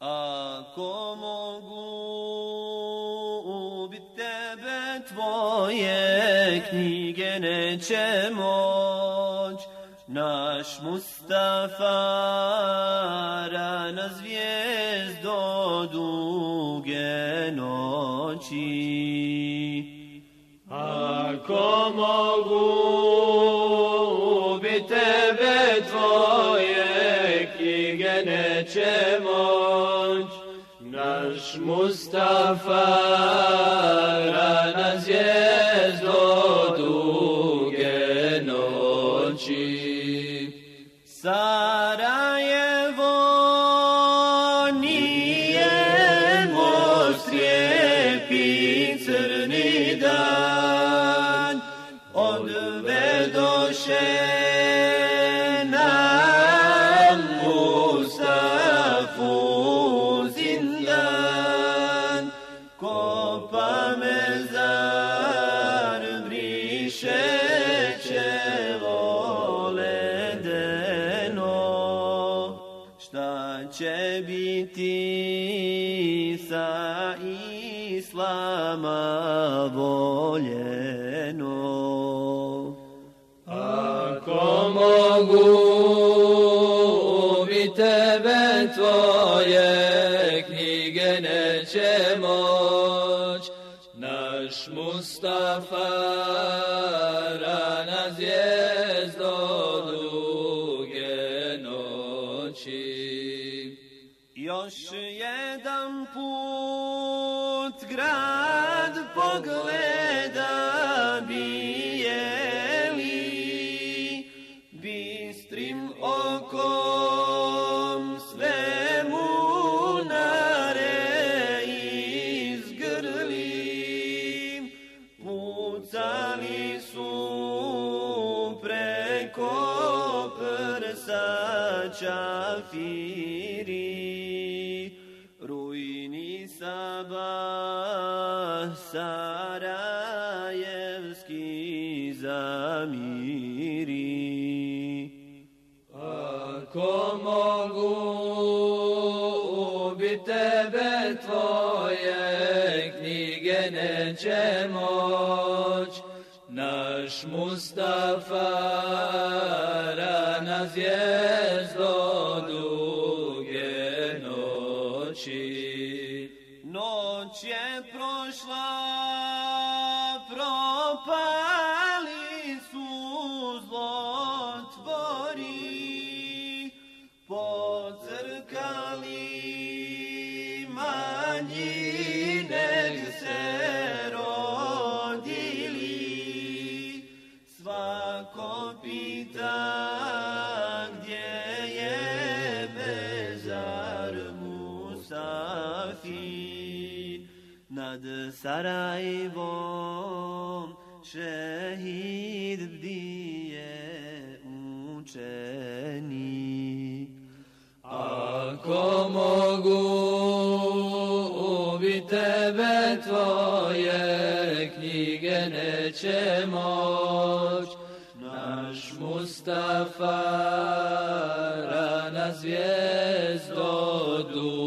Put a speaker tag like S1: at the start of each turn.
S1: Ako mogu ubit tebe, tvoje knjige neće moć. Naš Mustafa rana zvijezdo duge noći.
S2: Ako mogu ubit tebe, tvoje knjige neće moć. Naš Mustafa rana zvijezdo duge noći.
S1: Sarajevo nije most lijepi crni dan, odvedoše nam Mustafu zindan. Kopa mezar briše šta će biti sa Islama voljeno.
S2: Ako mogu ubit tebe, tvoje knjige neće moć. Naš Mustafa rana zvijezdo duge noći.
S1: Još jedan put grad pogleda bijeli, bistrim okom sve munare izgrli. Pucali su preko prsa čafiri, rujni sabah sarajevski zamiri.
S2: Ako mogu ubit tebe, tvoje knjige neće moć. Naš Mustafa rana zvijezdo duge noći.
S1: Noć je prošla, propali su zlotvori, pocrkali manji neg se rodili. Svako pita gdje je mezar Mustafi. Nad Sarajevom šehid bdije učenik.
S2: Ako mogu ubit tebe, tvoje knjige neće moć. Naš Mustafa rana zvijezdo duge